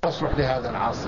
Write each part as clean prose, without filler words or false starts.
يصلح لهذا العصر.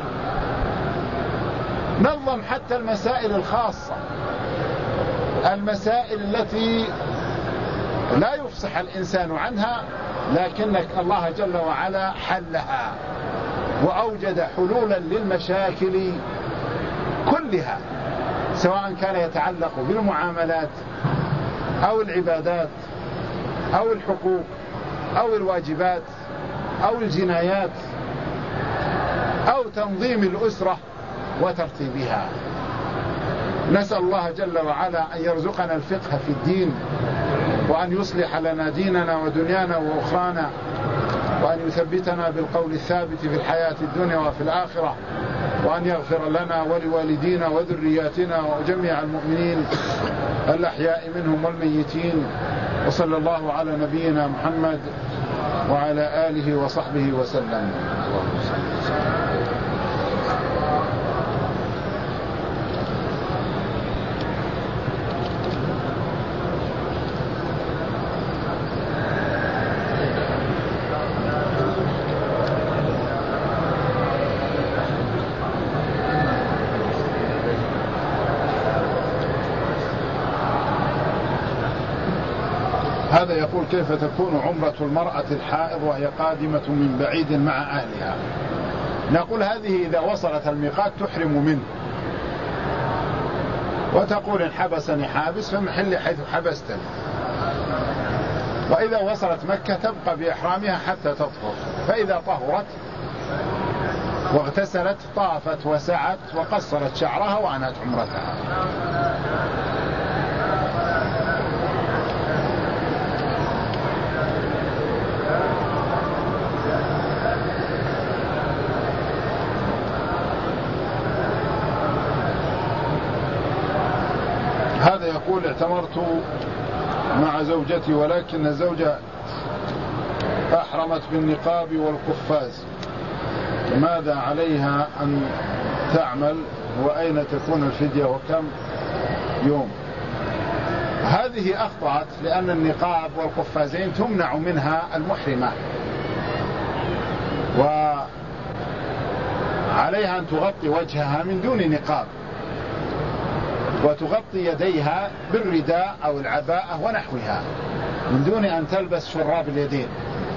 نظم حتى المسائل الخاصة، المسائل التي لا يفصح الإنسان عنها، لكنك الله جل وعلا حلها وأوجد حلولا للمشاكل كلها، سواء كان يتعلق بالمعاملات أو العبادات أو الحقوق أو الواجبات أو الجنايات أو تنظيم الأسرة وترتيبها. نسأل الله جل وعلا أن يرزقنا الفقه في الدين، وأن يصلح لنا ديننا ودنيانا وأخرانا، وأن يثبتنا بالقول الثابت في الحياة الدنيا وفي الآخرة، وأن يغفر لنا ولوالدينا وذرياتنا وجميع المؤمنين الأحياء منهم والميتين. وصلى الله على نبينا محمد وعلى آله وصحبه وسلم. هذا يقول: كيف تكون عمرة المرأة الحائض وهي قادمة من بعيد مع أهلها؟ نقول: هذه إذا وصلت الميقات تحرم منه، وتقول: إن حبسني حابس فمحل حيث حبستني. وإذا وصلت مكة تبقى بإحرامها حتى تطهر، فإذا طهرت واغتسلت طافت وسعت وقصرت شعرها وأنهت عمرتها. هذا يقول: اعتمرت مع زوجتي ولكن الزوجة أحرمت بالنقاب والقفاز، ماذا عليها أن تعمل؟ وأين تكون الفدية وكم يوم؟ هذه أخطأت، لأن النقاب والقفازين تمنع منها المحرمة، وعليها أن تغطي وجهها من دون نقاب، وتغطي يديها بالرداء أو العباءة ونحوها من دون أن تلبس شراب اليدين.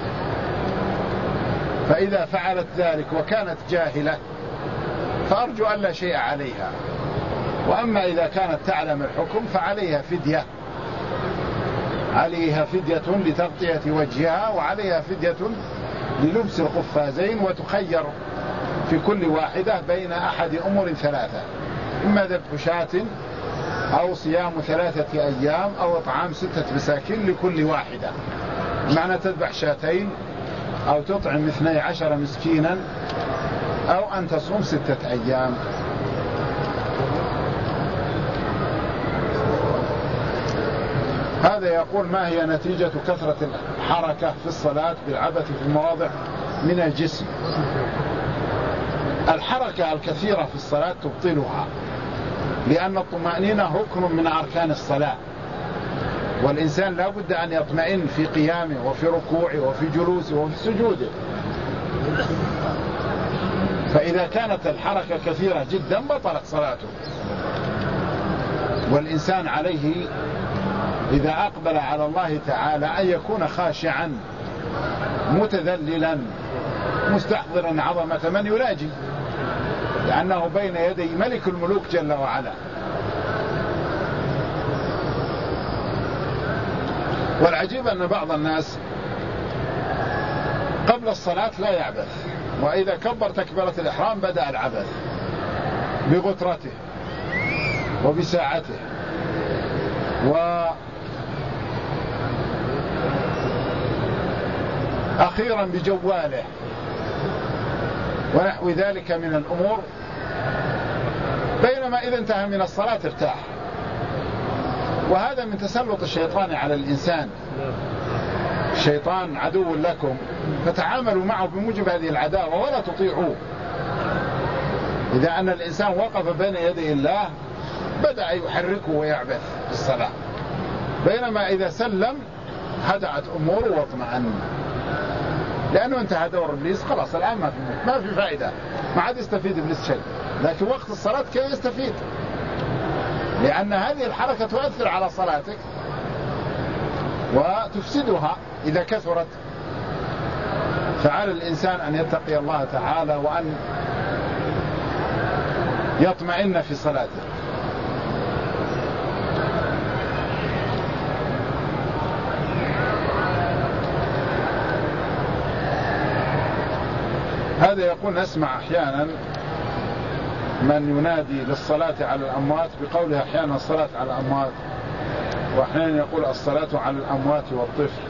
فإذا فعلت ذلك وكانت جاهلة فأرجو أن لا شيء عليها. وأما إذا كانت تعلم الحكم فعليها فدية، عليها فدية لتغطية وجهها، وعليها فدية للبس القفازين، وتخير في كل واحدة بين أحد أمور ثلاثة: إما ذبح شاة أو صيام 3 أيام أو إطعام 6 مساكين لكل واحدة. معنى تذبح شاتين أو تطعم 12 مسكينا أو أن تصوم 6 أيام. هذا يقول: ما هي نتيجة كثرة الحركة في الصلاة بالعبث في المواضع من الجسم؟ الحركة الكثيرة في الصلاة تبطلها، لأن الطمأنينة ركن من أركان الصلاة، والإنسان لا بد أن يطمئن في قيامه وفي ركوعه وفي جلوسه وفي سجوده. فإذا كانت الحركة كثيرة جدا بطلت صلاته. والإنسان عليه إذا أقبل على الله تعالى أن يكون خاشعا متذللا مستحضرا عظمة من يلاجي، لأنه بين يدي ملك الملوك جل وعلا. والعجيب أن بعض الناس قبل الصلاة لا يعبث، وإذا كبر تكبيرة الإحرام بدأ العبث بغترته وبساعته وأخيرا بجواله ونحو ذلك من الأمور، بينما إذا انتهى من الصلاة ارتاح. وهذا من تسلط الشيطان على الإنسان. الشيطان عدو لكم فتعاملوا معه بموجب هذه العداوة ولا تطيعوه. إذا أن الإنسان وقف بين يدي الله بدأ يحركه ويعبث في الصلاة، بينما إذا سلم هدأت أموره واطمأن. لأنه انتهى دور إبليس خلاص، الآن ما في فائدة، ما عاد يستفيد إبليس شيء. لكن وقت الصلاة كي يستفيد، لأن هذه الحركة تؤثر على صلاتك وتفسدها إذا كثرت. فعلى الإنسان أن يتقي الله تعالى وأن يطمئن في صلاته. هذا يقول نسمع أحيانا من ينادي للصلاة على الأموات بقوله أحيانا الصلاة على الأموات، وأحيانا يقول الصلاة على الأموات والطفل،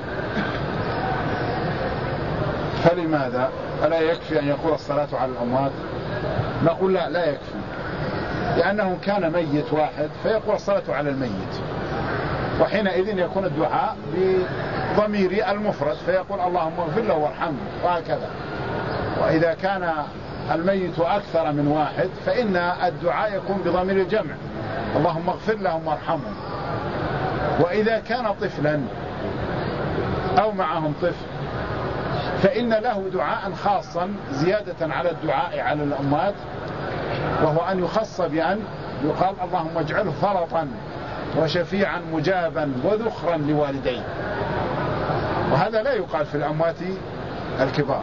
فلماذا؟ ألا يكفي أن يقول الصلاة على الأموات؟ نقول لا يكفي، لأنه كان ميت واحد فيقول الصلاة على الميت، وحينئذ يكون الدعاء بضمير المفرد فيقول اللهم اغفر له وارحمه وهكذا. وإذا كان الميت أكثر من واحد فإن الدعاء يكون بضمير الجمع، اللهم اغفر لهم وارحمهم. وإذا كان طفلا أو معهم طفل فإن له دعاء خاصا زيادة على الدعاء على الأموات، وهو أن يخص بأن يقال اللهم اجعله فرطا وشفيعا مجابا وذخرا لوالديه، وهذا لا يقال في الأموات الكبار.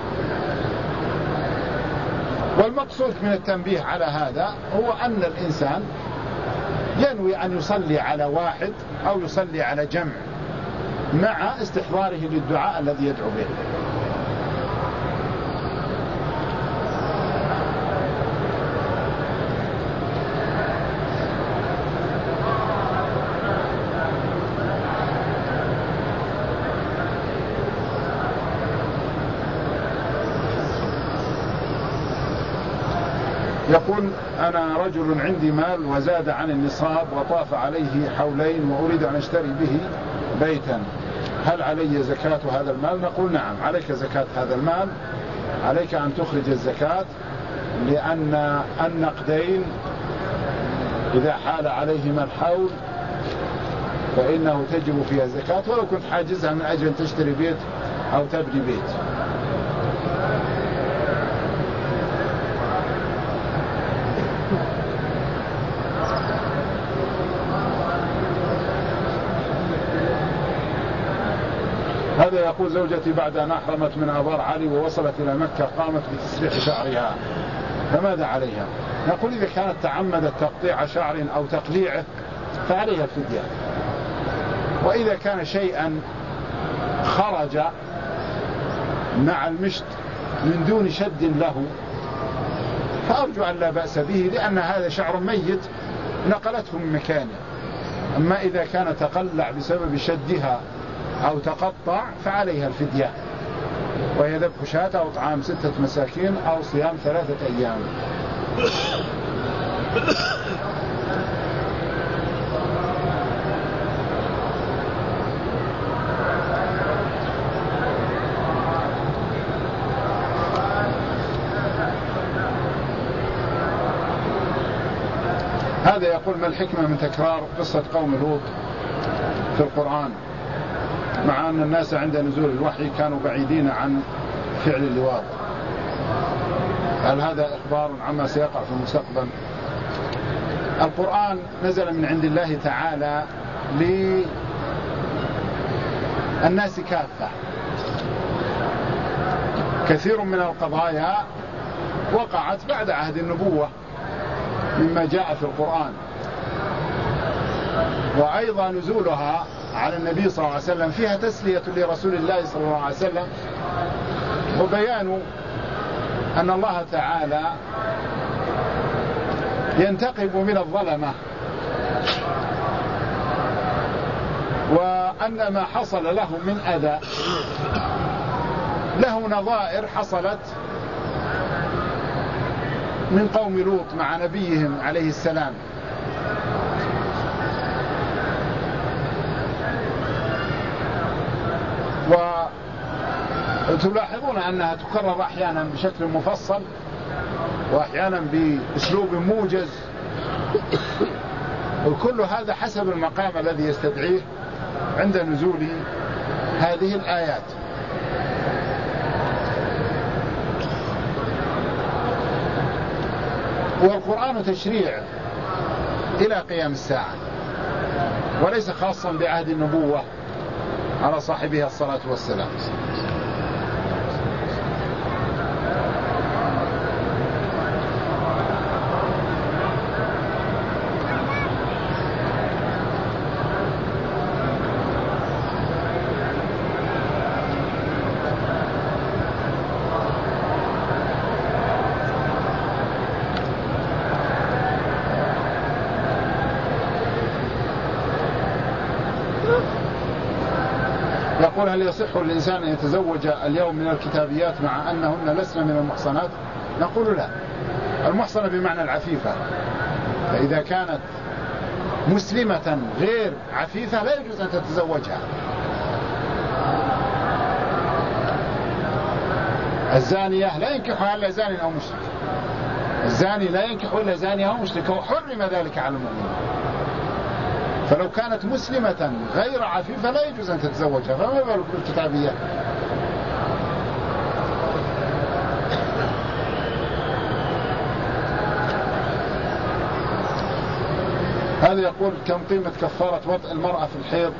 والمقصود من التنبيه على هذا هو أن الإنسان ينوي أن يصلي على واحد أو يصلي على جمع مع استحضاره للدعاء الذي يدعو به. يقول أنا رجل عندي مال وزاد عن النصاب وطاف عليه حولين وأريد أن أشتري به بيتا، هل علي زكاة هذا المال؟ نقول نعم، عليك زكاة هذا المال، عليك أن تخرج الزكاة، لأن النقدين إذا حال عليهما الحول فإنه تجب فيها الزكاة، ولو كنت حاجزها من أجل أن تشتري بيت أو تبني بيت. هذا يقول زوجتي بعد أن أحرمت من آبار علي ووصلت إلى مكة قامت بتسريح شعرها، فماذا عليها؟ نقول إذا كانت تعمدت تقطيع شعر أو تقليعه فعليها الفدية، وإذا كان شيئا خرج مع المشط من دون شد له فأرجو أن لا بأس به، لأن هذا شعر ميت نقلته من مكانه. أما إذا كان تقلع بسبب شدها أو تقطع فعليها الفدية، وهي ذبح شاة أو طعام 6 مساكين أو صيام 3 أيام. هذا يقول ما الحكمة من تكرار قصة قوم لوط في القرآن مع أن الناس عند نزول الوحي كانوا بعيدين عن فعل اللواط؟ هل هذا إخبار عما سيقع في المستقبل؟ القرآن نزل من عند الله تعالى للناس كافة. كثير من القضايا وقعت بعد عهد النبوة مما جاء في القرآن، وأيضا نزولها على النبي صلى الله عليه وسلم فيها تسلية لرسول الله صلى الله عليه وسلم، وبيان أن الله تعالى ينتقم من الظلمة، وأن ما حصل له من أذى له نظائر حصلت من قوم لوط مع نبيهم عليه السلام. وتلاحظون أنها تكرر أحيانا بشكل مفصل وأحيانا بأسلوب موجز، وكل هذا حسب المقام الذي يستدعيه عند نزول هذه الآيات. والقرآن تشريع إلى قيام الساعة، وليس خاصا بعهد النبوة على صاحبها الصلاة والسلام. يقول: هل يصح للإنسان أن يتزوج اليوم من الكتابيات مع أنهن لسن من المحصنات؟ نقول لا. المحصنة بمعنى العفيفة، فإذا كانت مسلمة غير عفيفة لا يجوز أن تتزوجها. الزانية لا ينكحها إلا زان أو مشرك، الزاني لا ينكح إلا زانية أو مشرك، وحرم ذلك على المؤمنين. فلو كانت مسلمة غير عفيفة لا يجوز أن تتزوجها، فما بالك بالكتابية. هذا يقول: كم قيمة كفارة وطئ المرأة في الحيض؟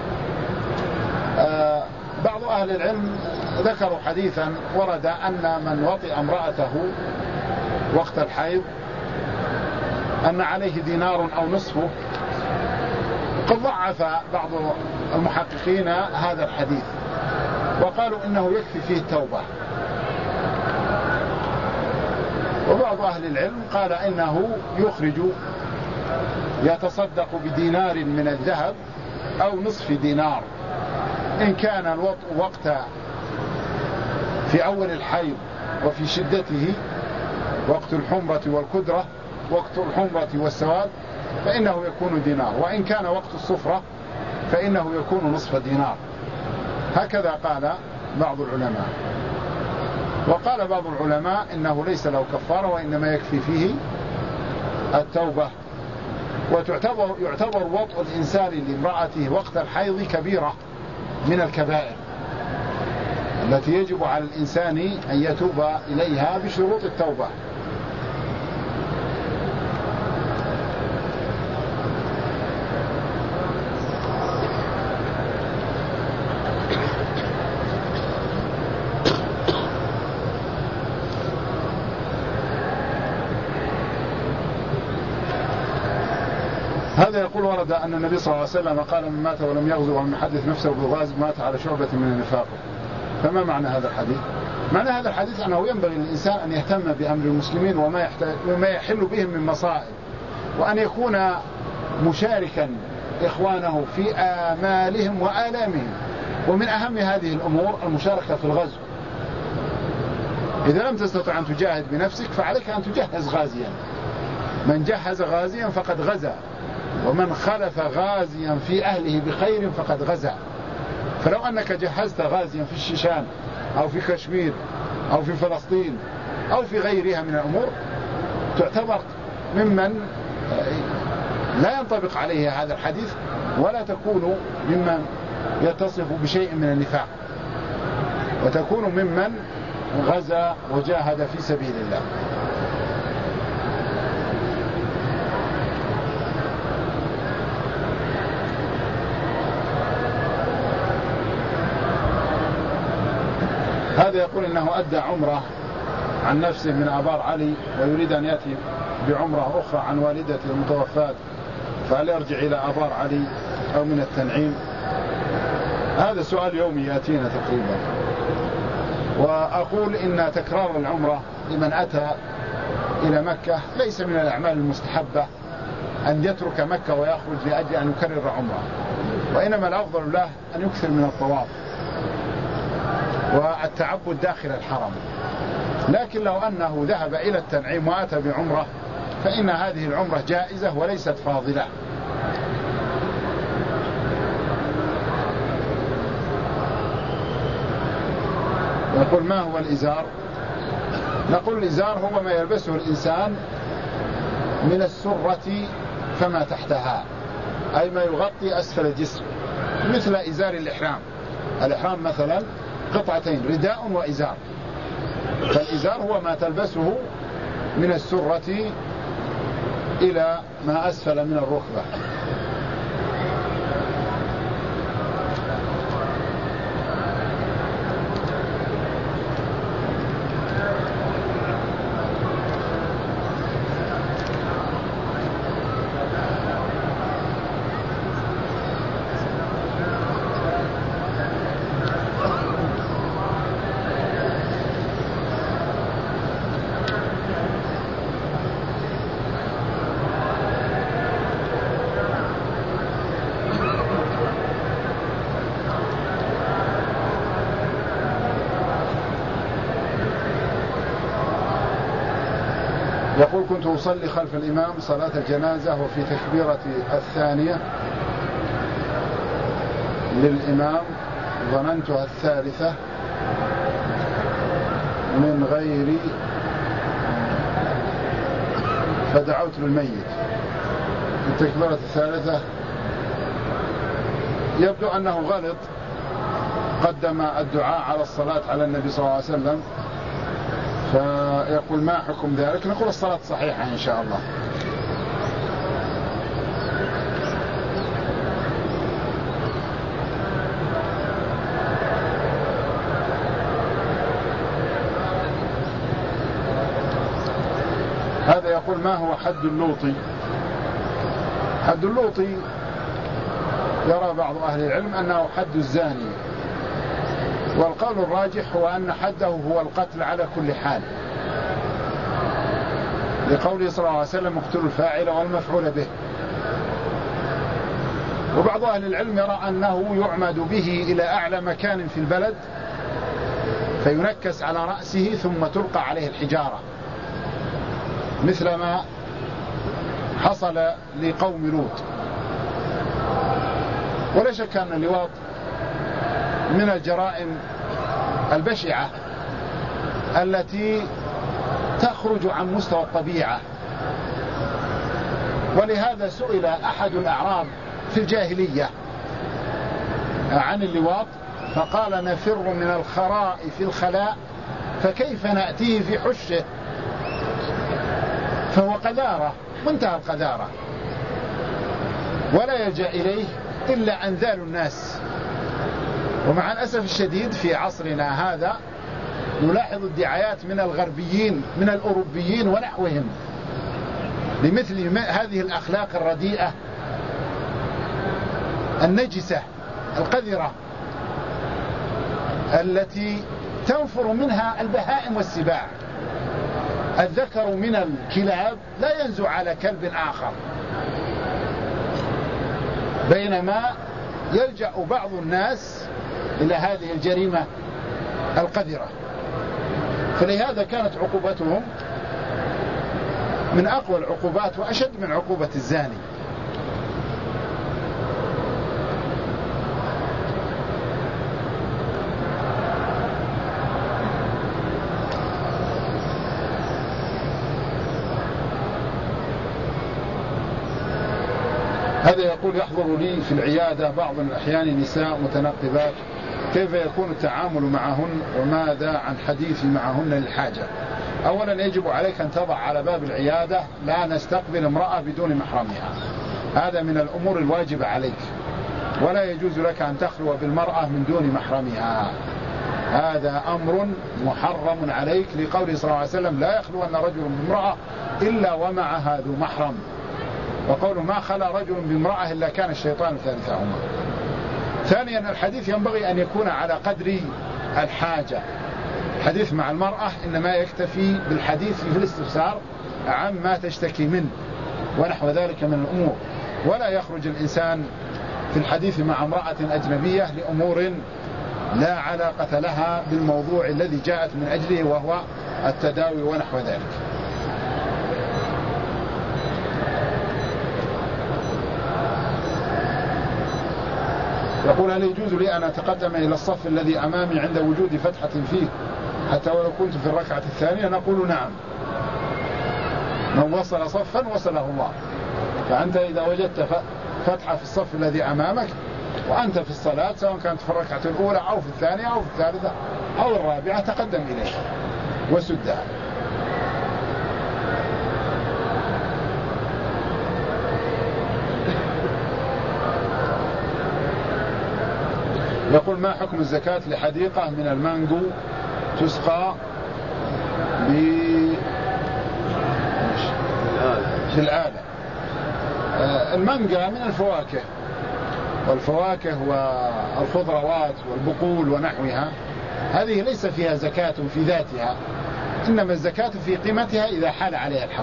بعض أهل العلم ذكروا حديثا ورد أن من وطئ امرأته وقت الحيض أن عليه دينار أو نصفه. قد ضعف بعض المحققين هذا الحديث وقالوا إنه يكفي فيه التوبة، وبعض أهل العلم قال إنه يخرج يتصدق بدينار من الذهب أو نصف دينار إن كان الوطء وقت في أول الحيض وفي شدته، وقت الحمرة والكدرة، وقت الحمرة والسواد، فإنه يكون دينار، وإن كان وقت الصفرة فإنه يكون نصف دينار. هكذا قال بعض العلماء. وقال بعض العلماء إنه ليس له كفارة وإنما يكفي فيه التوبة. ويعتبر وطء الإنسان لامرأته وقت الحيض كبيرة من الكبائر التي يجب على الإنسان أن يتوب إليها بشروط التوبة. هذا يقول: ورد أن النبي صلى الله عليه وسلم قال: من مات ولم يغزو ولم يحدث نفسه بالغازو مات على شعبة من النفاق. فما معنى هذا الحديث؟ معنى هذا الحديث أنه ينبغي للإنسان أن يهتم بأمر المسلمين وما يحل بهم من مصائب، وأن يكون مشاركا إخوانه في آمالهم وآلامهم. ومن أهم هذه الأمور المشاركة في الغزو. إذا لم تستطع أن تجاهد بنفسك فعليك أن تجهز غازيا. من جهز غازيا فقد غزا، ومن خلف غازيا في أهله بخير فقد غزا. فلو أنك جهزت غازيا في الشيشان أو في كشمير أو في فلسطين أو في غيرها من الأمور تعتبر ممن لا ينطبق عليه هذا الحديث، ولا تكون ممن يتصف بشيء من النفاق، وتكون ممن غزا وجاهد في سبيل الله. هذا يقول إنه أدى عمره عن نفسه من آبار علي ويريد أن يأتي بعمره أخرى عن والدته المتوفاة، فهل يرجع إلى آبار علي أو من التنعيم؟ هذا سؤال يومي يأتينا تقريبا. وأقول إن تكرار العمرة لمن أتى إلى مكة ليس من الأعمال المستحبة أن يترك مكة ويخرج لأجل أن يكرر عمره، وإنما الأفضل له أن يكثر من الطواف والتعبد داخل الحرم. لكن لو أنه ذهب إلى التنعيم وأتى بعمرة فإن هذه العمرة جائزة وليست فاضلة. نقول: ما هو الإزار؟ نقول: الإزار هو ما يلبسه الإنسان من السرة فما تحتها، أي ما يغطي أسفل الجسم، مثل إزار الإحرام. الإحرام مثلا قطعتين، رداء وإزار. فالإزار هو ما تلبسه من السرة إلى ما أسفل من الركبة. يقول: كنت أصلي خلف الإمام صلاة الجنازة، وفي تكبيرة الثانية للإمام ظننتها الثالثة من غير، فدعوت للميت. في التكبيرة الثالثة يبدو أنه غلط، قدم الدعاء على الصلاة على النبي صلى الله عليه وسلم، فيقول: ما حكم ذلك؟ نقول: الصلاة صحيحة إن شاء الله. هذا يقول: ما هو حد اللوطي؟ حد اللوطي يرى بعض أهل العلم أنه حد الزاني، والقول الراجح هو أن حده هو القتل على كل حال، لقوله صلى الله عليه وسلم: اقتلوا الفاعل والمفعول به. وبعض أهل العلم يرى أنه يعمد به إلى أعلى مكان في البلد فينكس على رأسه ثم تلقى عليه الحجارة، مثل ما حصل لقوم لوط. ولا شك أن اللواط من الجرائم البشعة التي تخرج عن مستوى الطبيعة، ولهذا سئل أحد الأعراب في الجاهلية عن اللواط فقال: نفر من الخراء في الخلاء فكيف نأتيه في حشه؟ فهو قذارة، منتهى القذارة، ولا يلجأ إليه إلا أنذال الناس. ومع الأسف الشديد في عصرنا هذا نلاحظ الدعايات من الغربيين من الأوروبيين ونحوهم بمثل هذه الأخلاق الرديئة النجسة القذرة التي تنفر منها البهائم والسباع. الذكر من الكلاب لا ينزو على كلب آخر، بينما يلجأ بعض الناس إلى هذه الجريمة القذرة. فلهذا كانت عقوبتهم من أقوى العقوبات وأشد من عقوبة الزاني. هذا يقول: يحضر لي في العيادة بعض الأحيان نساء متنقبات، كيف يكون التعامل معهن وماذا عن حديثي معهن للحاجة؟ أولا يجب عليك أن تضع على باب العيادة: لا نستقبل امرأة بدون محرمها. هذا من الأمور الواجبة عليك، ولا يجوز لك أن تخلو بالمرأة من دون محرمها. هذا أمر محرم عليك، لقوله صلى الله عليه وسلم: لا يخلو أن رجل بامرأة إلا ومعها ذو محرم، وقوله: ما خلا رجل بامرأة إلا كان الشيطان ثالثهما. ثانيا الحديث ينبغي أن يكون على قدر الحاجة. الحديث مع المرأة إنما يكتفي بالحديث في الاستفسار عما تشتكي منه ونحو ذلك من الأمور، ولا يخرج الإنسان في الحديث مع امرأة أجنبية لأمور لا علاقة لها بالموضوع الذي جاءت من أجله وهو التداوي ونحو ذلك. يقول: هل يجوز لي أن أتقدم إلى الصف الذي أمامي عند وجود فتحة فيه حتى ولو كنت في الركعة الثانية؟ نقول: نعم، من وصل صفا وصله الله. فأنت إذا وجدت فتحة في الصف الذي أمامك وأنت في الصلاة، سواء كانت في الركعة الأولى أو في الثانية أو في الثالثة أو الرابعة، تقدم إليه وسدها. يقول ما حكم الزكاة لحديقة من المانجو تسقى بالآلة؟ المانجا من الفواكه، والفواكه والخضروات والبقول ونحوها، هذه ليس فيها زكاة في ذاتها، إنما الزكاة في قيمتها إذا حال عليها الحول.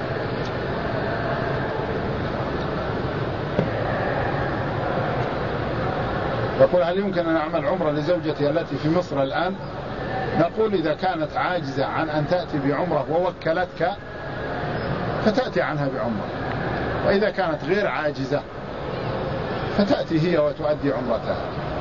يقول هل يمكن أن أعمل عمرة لزوجتي التي في مصر الآن؟ نقول إذا كانت عاجزة عن أن تأتي بعمرة ووكلتك فتأتي عنها بعمرة، وإذا كانت غير عاجزة فتأتي هي وتؤدي عمرتها.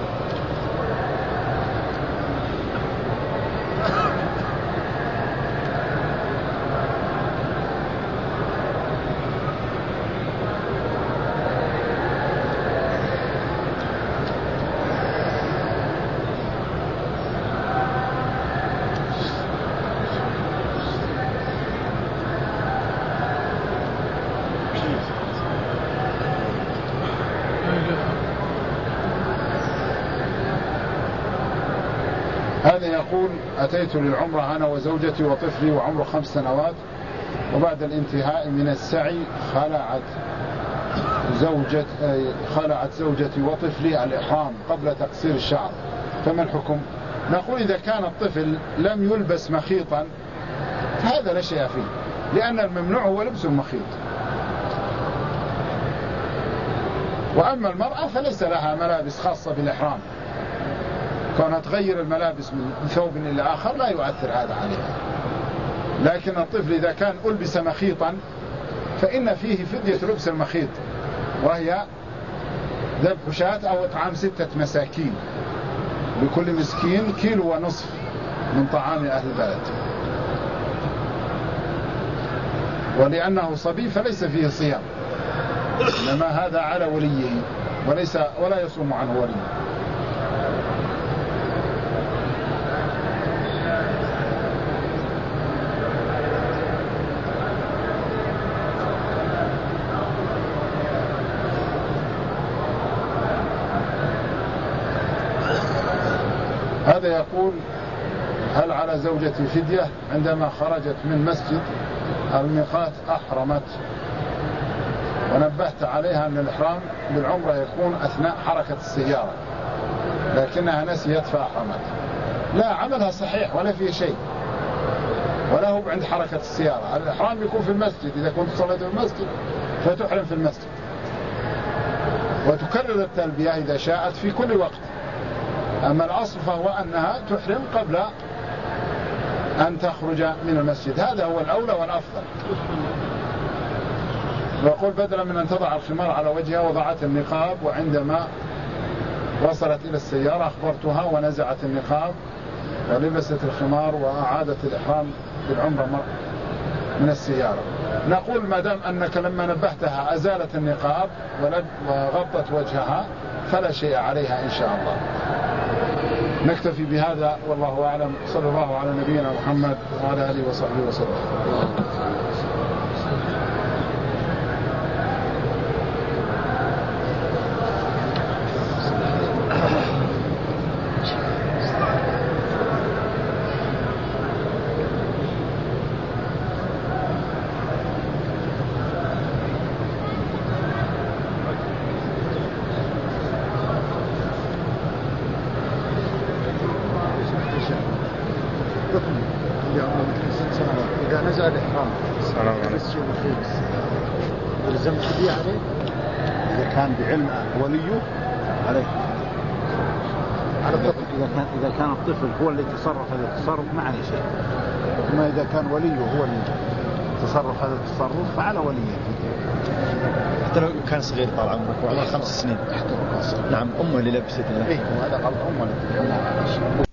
هذا يقول أتيت للعمرة أنا وزوجتي وطفلي وعمره 5 سنوات، وبعد الانتهاء من السعي خلعت زوجتي وطفلي الإحرام قبل تقصير الشعر، فما الحكم؟ نقول إذا كان الطفل لم يلبس مخيطا فهذا لا شيء فيه، لأن الممنوع هو لبس المخيط. وأما المرأة فليس لها ملابس خاصة بالإحرام، كونها تغير الملابس من ثوب إلى آخر لا يؤثر هذا عليها. لكن الطفل إذا كان ألبس مخيطا فإن فيه فدية لبس المخيط، وهي ذبح شاة أو إطعام 6 مساكين، لكل مسكين 1.5 كيلو من طعام أهل البلد. ولأنه صبي فليس فيه صيام، إنما هذا على وليه ولا يصوم عنه وليه. هذا يقول هل على زوجتي فدية عندما خرجت من مسجد الميقات أحرمت، ونبهت عليها أن الإحرام بالعمرة يكون أثناء حركة السيارة لكنها نسيت فأحرمت؟ لا، عملها صحيح ولا فيه شيء، ولا هو عند حركة السيارة. الإحرام يكون في المسجد، إذا كنت صليت في المسجد فتحرم في المسجد، وتكرر التلبية إذا شاءت في كل وقت. أما الأصل فهو أنها تحرم قبل أن تخرج من المسجد، هذا هو الأولى والأفضل. ويقول بدلا من أن تضع الخمار على وجهها وضعت النقاب، وعندما وصلت إلى السيارة أخبرتها ونزعت النقاب ولبست الخمار وأعادت الإحرام بالعمرة من السيارة. نقول ما دام أنك لما نبهتها أزالت النقاب وغطت وجهها فلا شيء عليها إن شاء الله. نكتفي بهذا والله أعلم. صلى الله على نبينا محمد وعلى آله وصحبه وسلم. إذا نزل الإحرام يلزم الفدية عليه إذا كان بعلم وليه عليه. على الطفل إذا كان الطفل هو اللي تصرف هذا التصرف ما عليه شيء، أما إذا كان وليه هو اللي تصرف هذا التصرف فعلى وليه. حتى لو كان صغير طال عمرك وعمره 5 سنين. تحت الرقص. نعم، أمه اللي لبست له. إيه، وهذا غلط أمه.